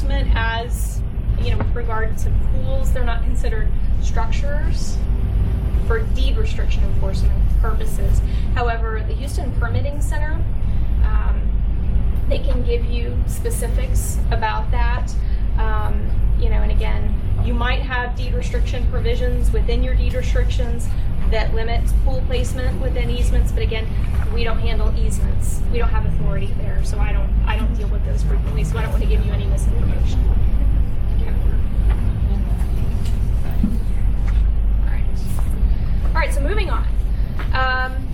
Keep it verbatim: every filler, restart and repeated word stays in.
enforcement as, you know, with regard to pools, they're not considered structures for deed restriction enforcement purposes. However, the Houston Permitting Center, um, they can give you specifics about that. Um, you know, and again, you might have deed restriction provisions within your deed restrictions that limit pool placement within easements, but again, we don't handle easements. We don't have authority there, so I don't I don't deal with those frequently, so I don't want to give you any misinformation. Okay. All right. All right, so moving on. Um,